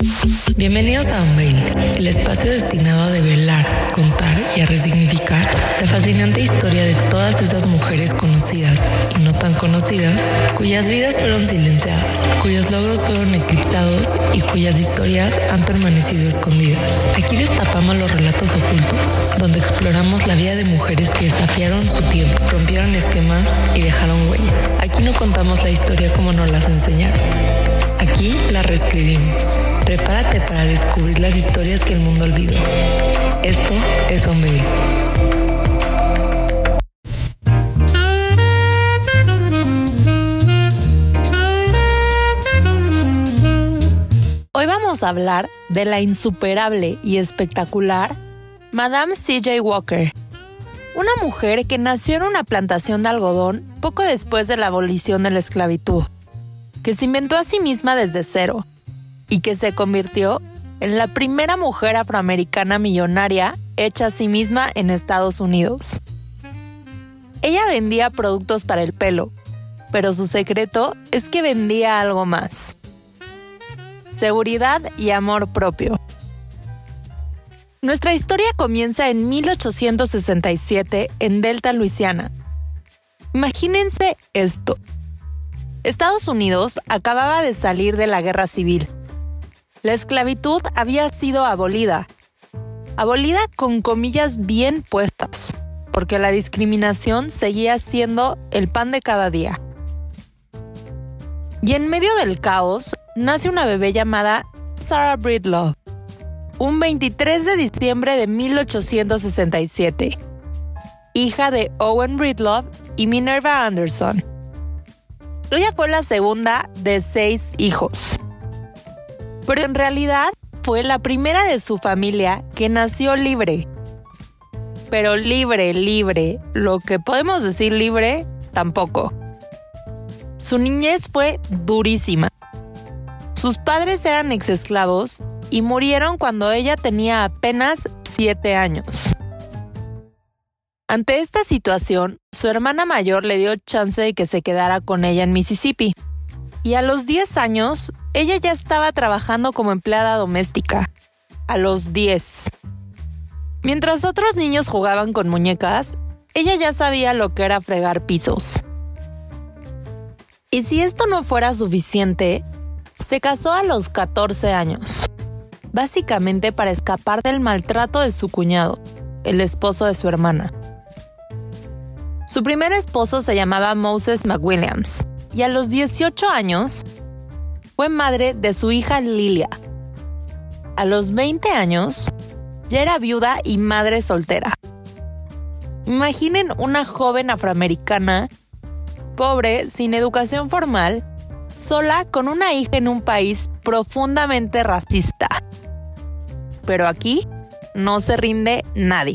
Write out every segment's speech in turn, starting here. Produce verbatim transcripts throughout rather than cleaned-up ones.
Bienvenidos a Unveil, el espacio destinado a develar, contar y a resignificar la fascinante historia de todas esas mujeres conocidas y no tan conocidas, cuyas vidas fueron silenciadas, cuyos logros fueron eclipsados y cuyas historias han permanecido escondidas. Aquí destapamos los relatos ocultos, donde exploramos la vida de mujeres que desafiaron su tiempo, rompieron esquemas y dejaron huella. Aquí no contamos la historia como nos las enseñaron. Aquí la reescribimos. Prepárate para descubrir las historias que el mundo olvidó. Esto es Unveil. Hoy vamos a hablar de la insuperable y espectacular Madame C J Walker, una mujer que nació en una plantación de algodón poco después de la abolición de la esclavitud, que se inventó a sí misma desde cero y que se convirtió en la primera mujer afroamericana millonaria hecha a sí misma en Estados Unidos. Ella vendía productos para el pelo, pero su secreto es que vendía algo más: seguridad y amor propio. Nuestra historia comienza en mil ochocientos sesenta y siete en Delta, Luisiana. Imagínense esto. Estados Unidos acababa de salir de la guerra civil. La esclavitud había sido abolida. Abolida con comillas bien puestas, porque la discriminación seguía siendo el pan de cada día. Y en medio del caos, nace una bebé llamada Sarah Breedlove, un veintitrés de diciembre de mil ochocientos sesenta y siete, hija de Owen Breedlove y Minerva Anderson. Ella fue la segunda de seis hijos, pero en realidad fue la primera de su familia que nació libre. Pero libre, libre, lo que podemos decir libre, tampoco. Su niñez fue durísima. Sus padres eran exesclavos y murieron cuando ella tenía apenas siete años. Ante esta situación, su hermana mayor le dio chance de que se quedara con ella en Mississippi. Y a los diez años, ella ya estaba trabajando como empleada doméstica. A los diez. Mientras otros niños jugaban con muñecas, ella ya sabía lo que era fregar pisos. Y si esto no fuera suficiente, se casó a los catorce años, básicamente para escapar del maltrato de su cuñado, el esposo de su hermana. Su primer esposo se llamaba Moses McWilliams, y a los dieciocho años fue madre de su hija Lilia. A los veinte años ya era viuda y madre soltera. Imaginen una joven afroamericana, pobre, sin educación formal, sola con una hija en un país profundamente racista. Pero aquí no se rinde nadie.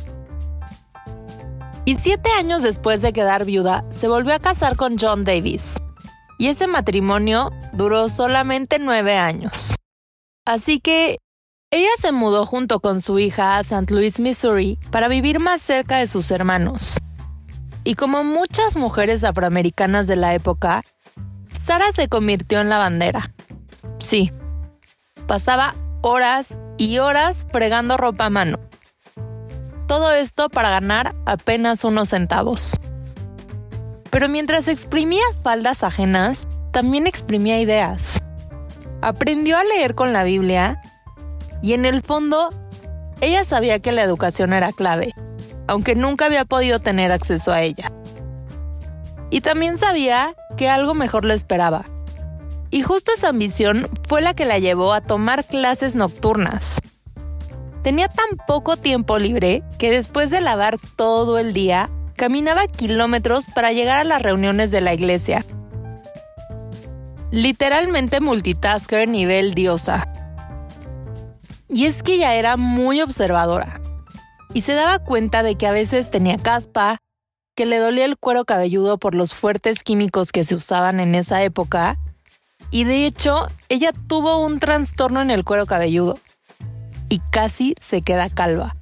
Y siete años después de quedar viuda, se volvió a casar con John Davis. Y ese matrimonio duró solamente nueve años. Así que ella se mudó junto con su hija a Saint Louis, Missouri, para vivir más cerca de sus hermanos. Y como muchas mujeres afroamericanas de la época, Sarah se convirtió en lavandera. Sí, pasaba horas y horas fregando ropa a mano. Todo esto para ganar apenas unos centavos. Pero mientras exprimía faldas ajenas, también exprimía ideas. Aprendió a leer con la Biblia y en el fondo, ella sabía que la educación era clave, aunque nunca había podido tener acceso a ella. Y también sabía que algo mejor le esperaba. Y justo esa ambición fue la que la llevó a tomar clases nocturnas. Tenía tan poco tiempo libre que después de lavar todo el día, caminaba kilómetros para llegar a las reuniones de la iglesia. Literalmente multitasker nivel diosa. Y es que ella era muy observadora. Y se daba cuenta de que a veces tenía caspa, que le dolía el cuero cabelludo por los fuertes químicos que se usaban en esa época. Y de hecho, ella tuvo un trastorno en el cuero cabelludo. Y casi se queda calva.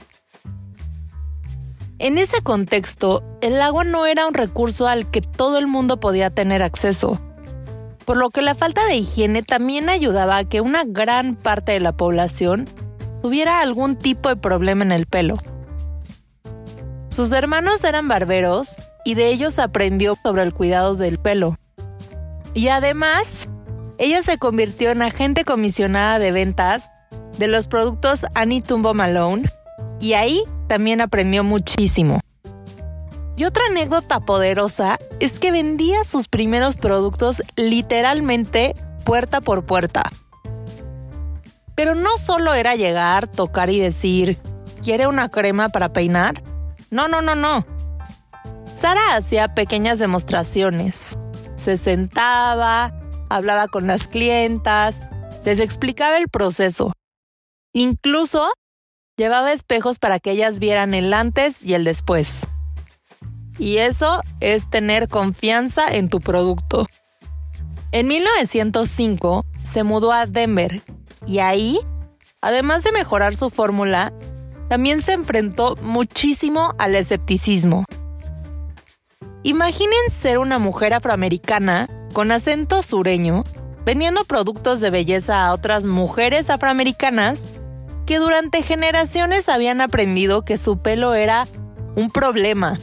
En ese contexto, el agua no era un recurso al que todo el mundo podía tener acceso. por lo que la falta de higiene también ayudaba a que una gran parte de la población tuviera algún tipo de problema en el pelo. Sus hermanos eran barberos y de ellos aprendió sobre el cuidado del pelo. Y además, ella se convirtió en agente comisionada de ventas de los productos Annie Tumbo Malone y ahí también aprendió muchísimo. Y otra anécdota poderosa es que vendía sus primeros productos literalmente puerta por puerta. Pero no solo era llegar, tocar y decir, ¿quiere una crema para peinar? No, no, no, no. Sara hacía pequeñas demostraciones. Se sentaba, hablaba con las clientas, les explicaba el proceso. Incluso llevaba espejos para que ellas vieran el antes y el después. Y eso es tener confianza en tu producto. En mil novecientos cinco se mudó a Denver y ahí, además de mejorar su fórmula, también se enfrentó muchísimo al escepticismo. Imaginen ser una mujer afroamericana con acento sureño vendiendo productos de belleza a otras mujeres afroamericanas que durante generaciones habían aprendido que su pelo era un problema.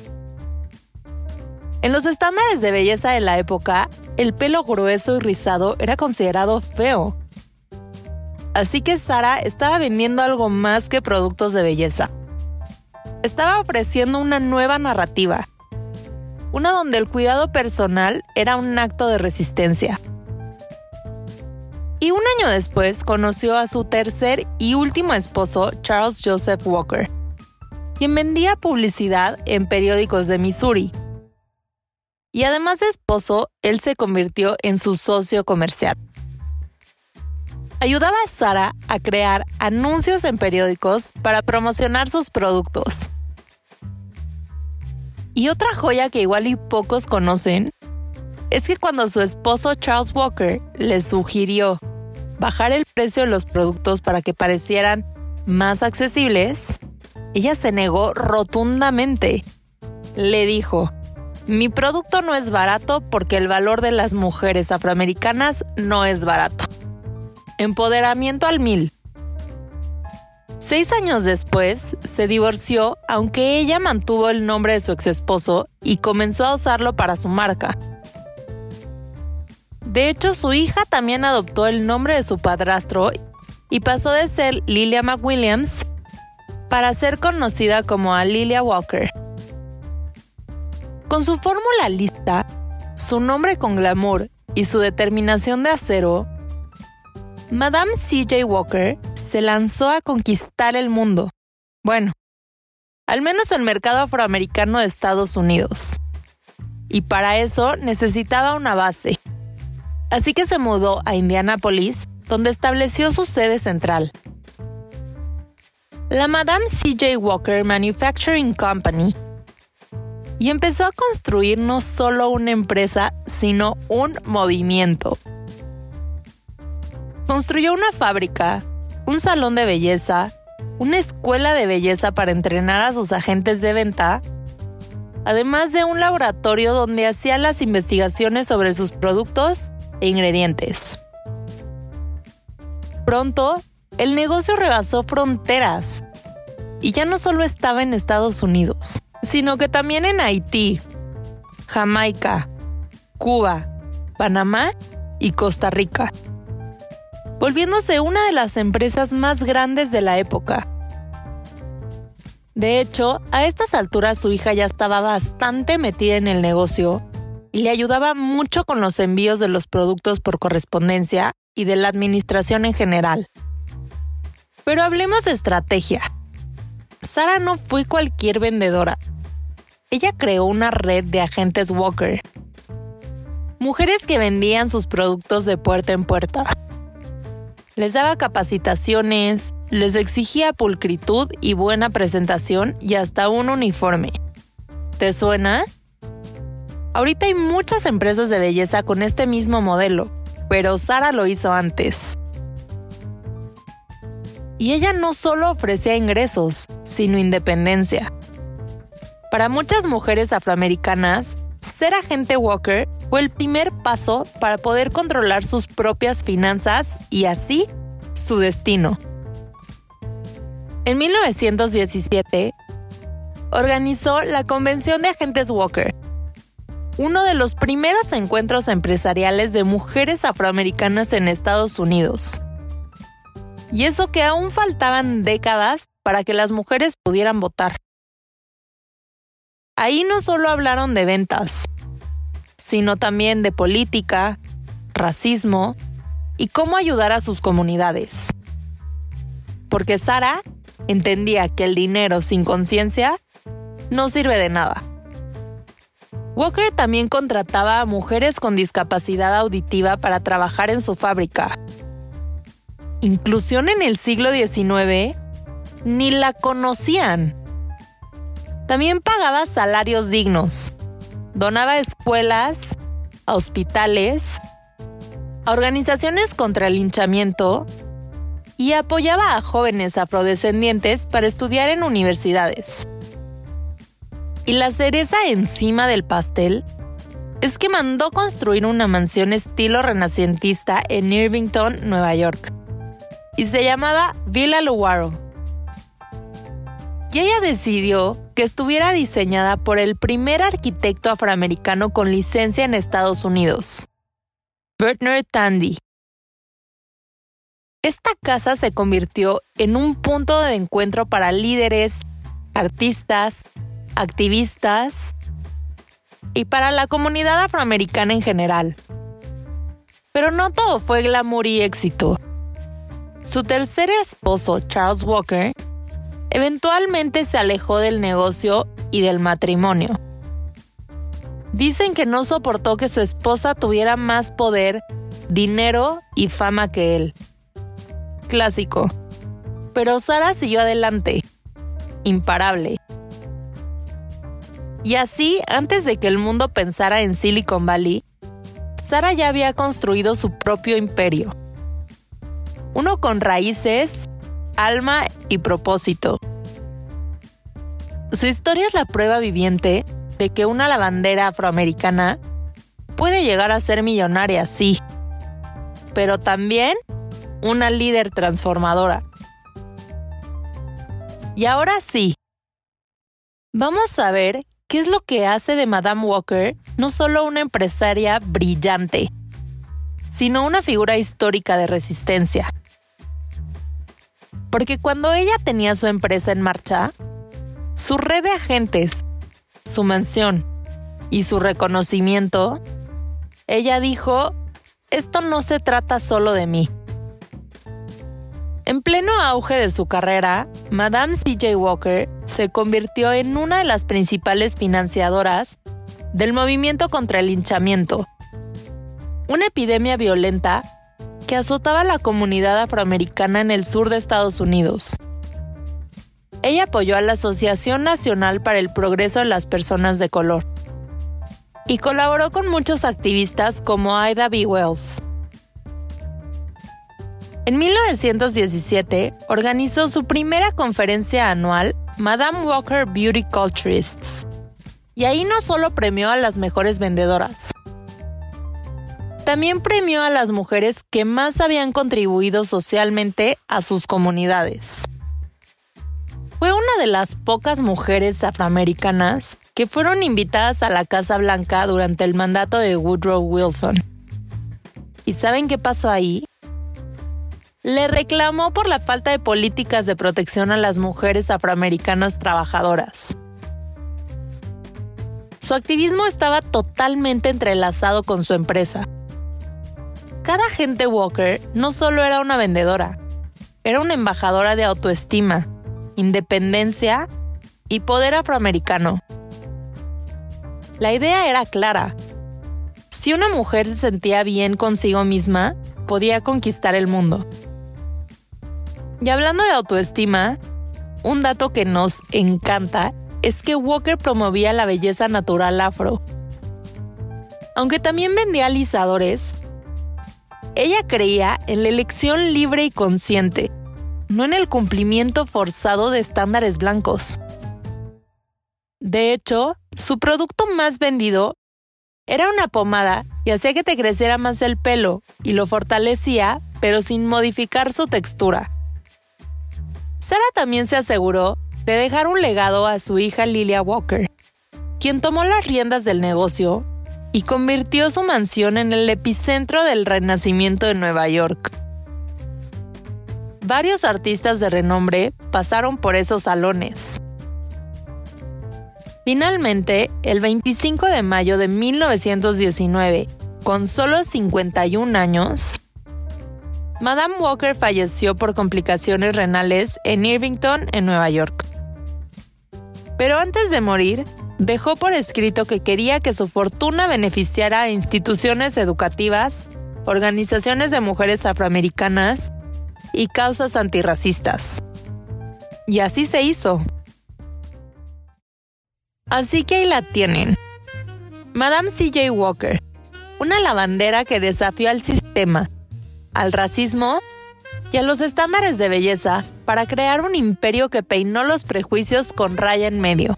En los estándares de belleza de la época, el pelo grueso y rizado era considerado feo. Así que Sara estaba vendiendo algo más que productos de belleza. Estaba ofreciendo una nueva narrativa, una donde el cuidado personal era un acto de resistencia. Y un año después conoció a su tercer y último esposo, Charles Joseph Walker, quien vendía publicidad en periódicos de Missouri. Y además de esposo, él se convirtió en su socio comercial. Ayudaba a Sara a crear anuncios en periódicos para promocionar sus productos. Y otra joya que igual y pocos conocen es que cuando su esposo Charles Walker le sugirió bajar el precio de los productos para que parecieran más accesibles, ella se negó rotundamente. Le dijo: mi producto no es barato porque el valor de las mujeres afroamericanas no es barato. Empoderamiento al mil. Seis años después, se divorció, aunque ella mantuvo el nombre de su exesposo y comenzó a usarlo para su marca. De hecho, su hija también adoptó el nombre de su padrastro y pasó de ser Lilia McWilliams para ser conocida como Lilia Walker. Con su fórmula lista, su nombre con glamour y su determinación de acero, Madame C J Walker se lanzó a conquistar el mundo. Bueno, al menos el mercado afroamericano de Estados Unidos. Y para eso necesitaba una base. Así que se mudó a Indianápolis, donde estableció su sede central. La Madame C J Walker Manufacturing Company. Y empezó a construir no solo una empresa, sino un movimiento. Construyó una fábrica, un salón de belleza, una escuela de belleza para entrenar a sus agentes de venta, además de un laboratorio donde hacía las investigaciones sobre sus productos e ingredientes. Pronto, el negocio rebasó fronteras y ya no solo estaba en Estados Unidos, sino que también en Haití, Jamaica, Cuba, Panamá y Costa Rica, volviéndose una de las empresas más grandes de la época. De hecho, a estas alturas su hija ya estaba bastante metida en el negocio y le ayudaba mucho con los envíos de los productos por correspondencia y de la administración en general. Pero hablemos de estrategia. Sara no fue cualquier vendedora. Ella creó una red de agentes Walker, mujeres que vendían sus productos de puerta en puerta. Les daba capacitaciones, les exigía pulcritud y buena presentación y hasta un uniforme. ¿Te suena? Ahorita hay muchas empresas de belleza con este mismo modelo, pero Sara lo hizo antes. Y ella no solo ofrecía ingresos, sino independencia. Para muchas mujeres afroamericanas, ser agente Walker fue el primer paso para poder controlar sus propias finanzas y así su destino. En mil novecientos diecisiete, organizó la Convención de Agentes Walker, uno de los primeros encuentros empresariales de mujeres afroamericanas en Estados Unidos. Y eso que aún faltaban décadas para que las mujeres pudieran votar. Ahí no solo hablaron de ventas, sino también de política, racismo y cómo ayudar a sus comunidades. Porque Sarah entendía que el dinero sin conciencia no sirve de nada. Walker también contrataba a mujeres con discapacidad auditiva para trabajar en su fábrica. Inclusión en el siglo diecinueve, ni la conocían. También pagaba salarios dignos, donaba a escuelas, a hospitales, a organizaciones contra el linchamiento y apoyaba a jóvenes afrodescendientes para estudiar en universidades. Y la cereza encima del pastel es que mandó construir una mansión estilo renacentista en Irvington, Nueva York, y se llamaba Villa Lugaro. Y ella decidió que estuviera diseñada por el primer arquitecto afroamericano con licencia en Estados Unidos, Bernard Tandy. Esta casa se convirtió en un punto de encuentro para líderes, artistas, activistas y para la comunidad afroamericana en general. Pero no todo fue glamour y éxito. Su tercer esposo, Charles Walker, eventualmente se alejó del negocio y del matrimonio. Dicen que no soportó que su esposa tuviera más poder, dinero y fama que él. Clásico. Pero Sarah siguió adelante, imparable. Y así, antes de que el mundo pensara en Silicon Valley, Sarah ya había construido su propio imperio. Uno con raíces, alma y propósito. Su historia es la prueba viviente de que una lavandera afroamericana puede llegar a ser millonaria, sí, pero también una líder transformadora. Y ahora sí, vamos a ver qué es lo que hace de Madame Walker no solo una empresaria brillante, sino una figura histórica de resistencia. Porque cuando ella tenía su empresa en marcha, su red de agentes, su mansión y su reconocimiento, ella dijo, esto no se trata solo de mí. En pleno auge de su carrera, Madame C J Walker se convirtió en una de las principales financiadoras del movimiento contra el linchamiento, una epidemia violenta que azotaba a la comunidad afroamericana en el sur de Estados Unidos. Ella apoyó a la Asociación Nacional para el Progreso de las Personas de Color y colaboró con muchos activistas como Ida B. Wells. En mil novecientos diecisiete organizó su primera conferencia anual, Madame Walker Beauty Culturists, y ahí no solo premió a las mejores vendedoras, también premió a las mujeres que más habían contribuido socialmente a sus comunidades. Fue una de las pocas mujeres afroamericanas que fueron invitadas a la Casa Blanca durante el mandato de Woodrow Wilson. ¿Y saben qué pasó ahí? Le reclamó por la falta de políticas de protección a las mujeres afroamericanas trabajadoras. Su activismo estaba totalmente entrelazado con su empresa. Cada agente Walker no solo era una vendedora, era una embajadora de autoestima, independencia y poder afroamericano. La idea era clara. Si una mujer se sentía bien consigo misma, podía conquistar el mundo. Y hablando de autoestima, un dato que nos encanta es que Walker promovía la belleza natural afro. Aunque también vendía alisadores, ella creía en la elección libre y consciente, no en el cumplimiento forzado de estándares blancos. De hecho, su producto más vendido Era una pomada y hacía que te creciera más el pelo y lo fortalecía, pero sin modificar su textura. Sarah también se aseguró de dejar un legado a su hija Lilia Walker, quien tomó las riendas del negocio y convirtió su mansión en el epicentro del Renacimiento de Nueva York. Varios artistas de renombre pasaron por esos salones. Finalmente, el veinticinco de mayo de mil novecientos diecinueve, con solo cincuenta y un años, Madame Walker falleció por complicaciones renales en Irvington, en Nueva York. Pero antes de morir, dejó por escrito que quería que su fortuna beneficiara a instituciones educativas, organizaciones de mujeres afroamericanas y causas antirracistas. Y así se hizo. Así que ahí la tienen. Madame C J Walker, una lavandera que desafió al sistema, al racismo y a los estándares de belleza para crear un imperio que peinó los prejuicios con raya en medio.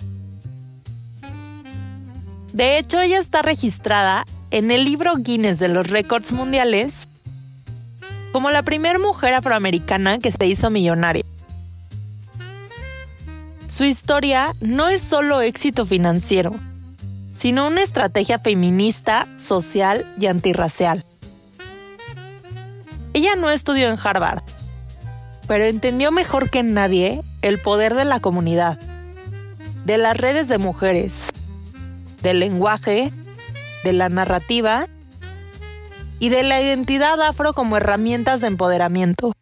De hecho, ella está registrada en el libro Guinness de los récords mundiales como la primera mujer afroamericana que se hizo millonaria. Su historia no es solo éxito financiero, sino una estrategia feminista, social y antirracial. Ella no estudió en Harvard, pero entendió mejor que nadie el poder de la comunidad, de las redes de mujeres, del lenguaje, de la narrativa y de la identidad afro como herramientas de empoderamiento.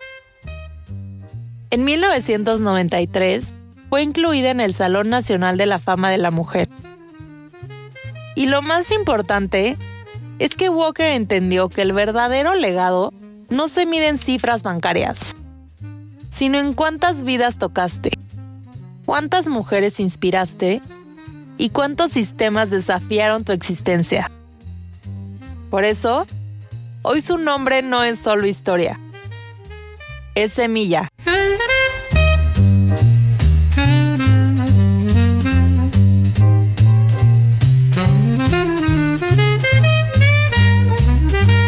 En mil novecientos noventa y tres fue incluida en el Salón Nacional de la Fama de la Mujer. Y lo más importante es que Walker entendió que el verdadero legado no se mide en cifras bancarias, sino en cuántas vidas tocaste, cuántas mujeres inspiraste y cuántos sistemas desafiaron tu existencia. Por eso, hoy su nombre no es solo historia, es semilla.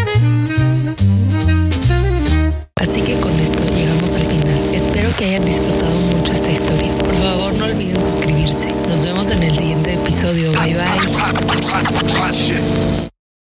Así que con esto llegamos al final. Espero que hayan disfrutado